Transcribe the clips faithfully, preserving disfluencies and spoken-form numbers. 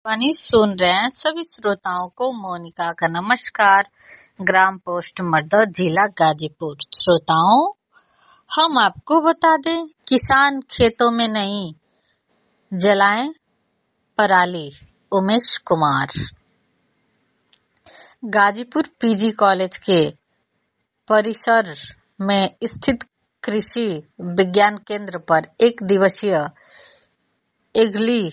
वानी सुन रहे हैं सभी श्रोताओं को मोनिका का नमस्कार। ग्राम पोस्ट मर्दा, जिला गाजीपुर। श्रोताओं, हम आपको बता दें, किसान खेतों में नहीं जलाएं पराली। उमेश कुमार। गाजीपुर पीजी कॉलेज के परिसर में स्थित कृषि विज्ञान केंद्र पर एक दिवसीय एग्ली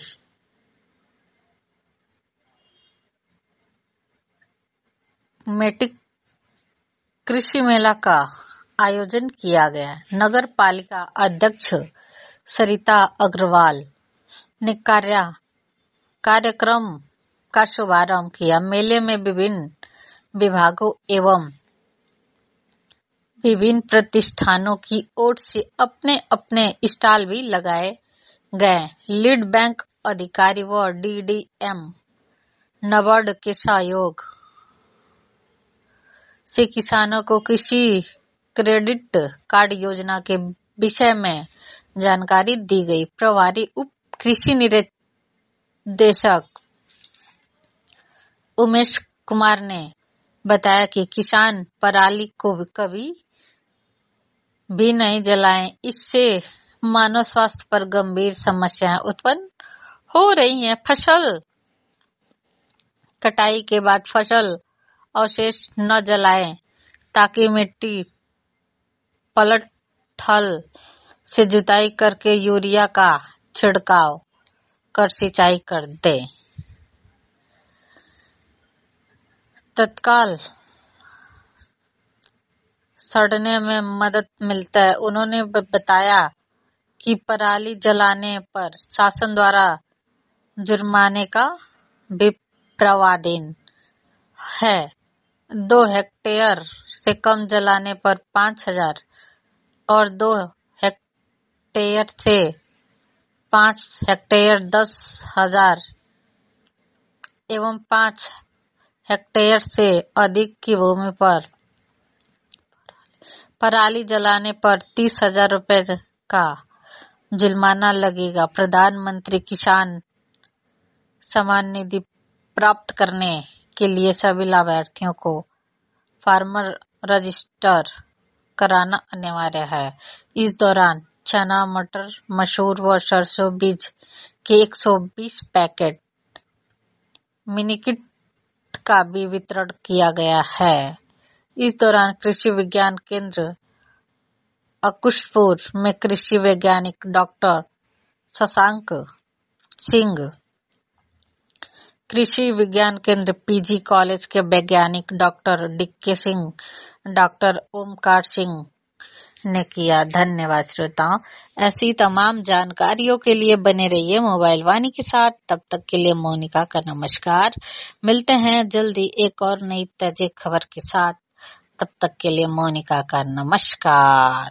मेटिक कृषि मेला का आयोजन किया गया। नगर पालिका अध्यक्ष सरिता अग्रवाल ने कार्य कार्यक्रम का शुभारंभ किया। मेले में विभिन्न विभागों एवं विभिन्न प्रतिष्ठानों की ओर से अपने अपने स्टॉल भी लगाए गए। लीड बैंक अधिकारी व डीडीएम नाबार्ड के सहयोग से किसानों को कृषि क्रेडिट कार्ड योजना के विषय में जानकारी दी गई। प्रभारी उप कृषि निदेशक उमेश कुमार ने बताया कि किसान पराली को कभी भी नहीं जलाएं, इससे मानव स्वास्थ्य पर गंभीर समस्याएं उत्पन्न हो रही हैं। फसल कटाई के बाद फसल अवशेष न जलाएं ताकि मिट्टी पलट हल से जुताई करके यूरिया का छिड़काव कर सिंचाई कर दे। तत्काल सड़ने में मदद मिलता है। उन्होंने बताया कि पराली जलाने पर शासन द्वारा जुर्माने का भी प्रावधान है। दो हेक्टेयर से कम जलाने पर पाँच हजार और दो हेक्टेयर से पाँच हेक्टेयर दस हजार एवं पाँच हेक्टेयर से अधिक की भूमि पर पराली जलाने पर तीस हजार रुपए का जुर्माना लगेगा। प्रधानमंत्री किसान सम्मान निधि प्राप्त करने के लिए सभी लाभार्थियों को फार्मर रजिस्टर कराना अनिवार्य है। इस दौरान चना, मटर, मसूर व सरसों बीज के एक सौ बीस पैकेट मिनी किट का भी वितरण किया गया है। इस दौरान कृषि विज्ञान केंद्र अकुशपुर में कृषि वैज्ञानिक डॉक्टर शशांक सिंह, कृषि विज्ञान केंद्र पीजी कॉलेज के वैज्ञानिक डॉक्टर डिक्के सिंह, डॉक्टर ओमकार सिंह ने किया। धन्यवाद श्रोताओं। ऐसी तमाम जानकारियों के लिए बने रहिए मोबाइल वाणी के साथ। तब तक के लिए मोनिका का नमस्कार। मिलते हैं जल्दी एक और नई ताज़ा खबर के साथ। तब तक के लिए मोनिका का नमस्कार।